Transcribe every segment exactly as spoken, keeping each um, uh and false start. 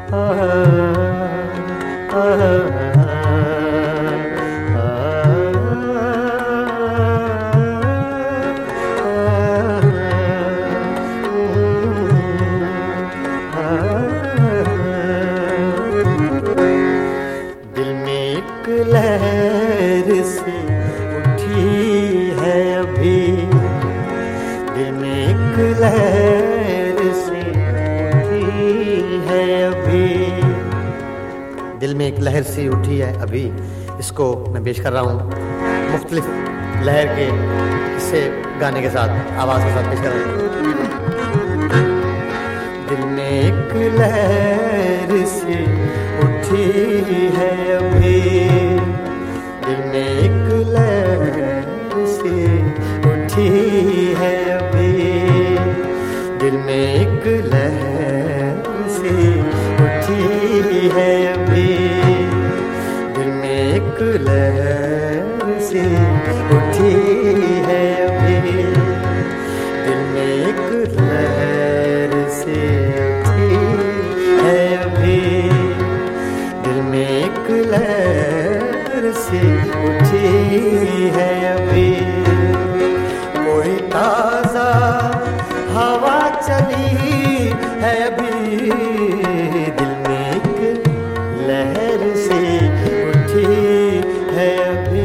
दिल में एक लहर से उठी है अभी, दिल में एक लहर से उठी है अभी, दिल में एक लहर सी उठी है अभी। इसको मैं पेश कर रहा हूँ मुख्तलिफ लहर के इससे गाने के साथ, आवाज़ के साथ पेश कर रहा हूँ। दिल में एक लहर सी उठी है अभी, दिल में एक लहर सी उठी है अभी, दिल में एक लहर सी उठी है अभी, दिल में एक लहर सी उठी है अभी, दिल में एक लहर सी उठी है अभी, दिल में एक लहर सी उठी है अभी। कोई ताज़ा हवा चली है अभी, दिल में एक लहर सी उठी है अभी।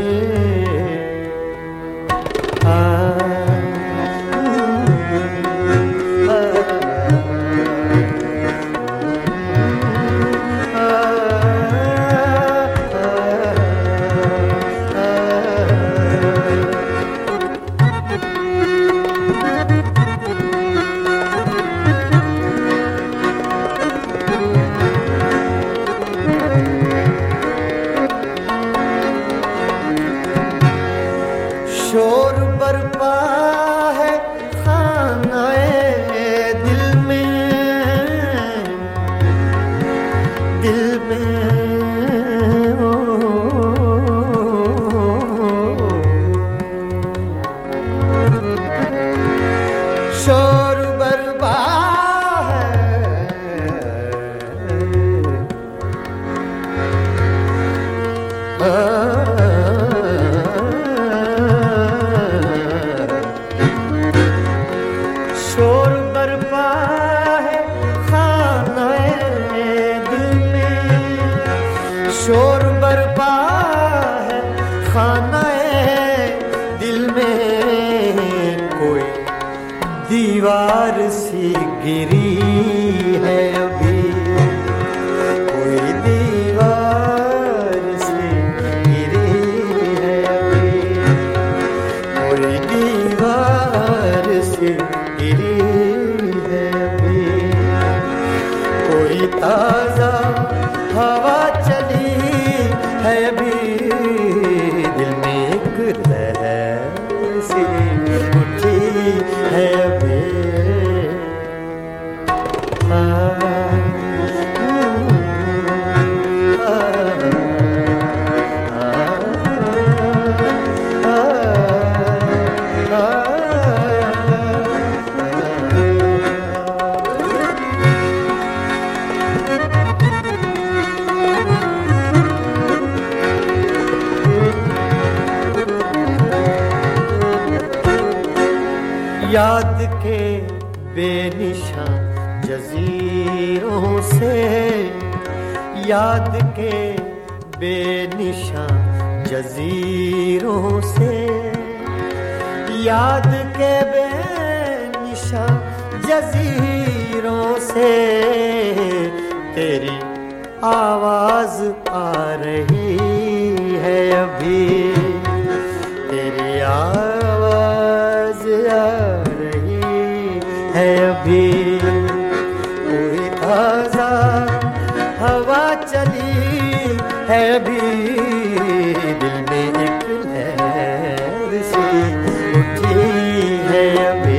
शोर बरपा है खानाए दिल में, दिल में ओ, शोर बरपा है शोर बरपा है खानाए दिल में, शोर बरपा है खानाए दिल में। कोई दीवार सी गिरी है अभी, कोई दीवार सी गिरी है अभी, कोई दीवार सी गिरी है अभी। कोई ताज़ा हवा चली है अभी, दिल में एक लहर सी उठी है अभी। याद के बेनिशान जजीरों से, याद के बेनिशान जजीरों से, याद के बेनिशान जजीरों से तेरी आवाज आ रही है अभी, तेरी आवाज आ रही है अभी। कोई ताज़ा हवा चली है अभी, दिल में एक लहर सी उठी है अभी।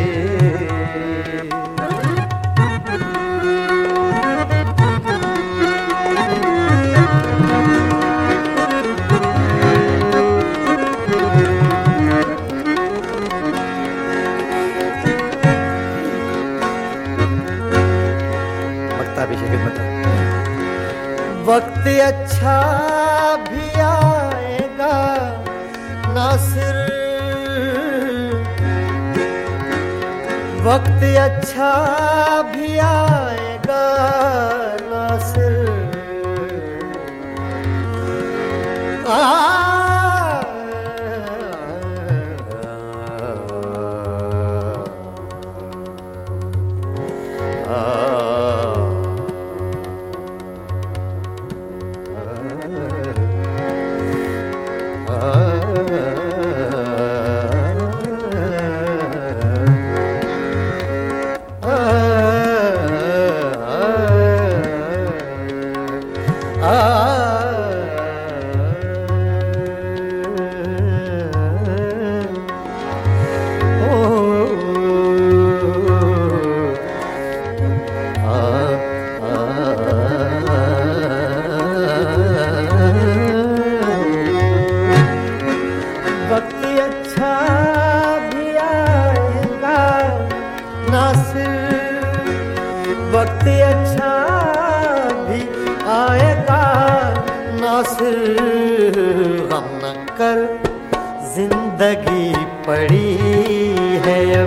अभिषेक बता वक्त अच्छा भी आएगा नासिर, वक्त अच्छा भी आएगा नासिर। आ वक्त अच्छा भी आएगा नासिर, गम न कर जिंदगी पड़ी है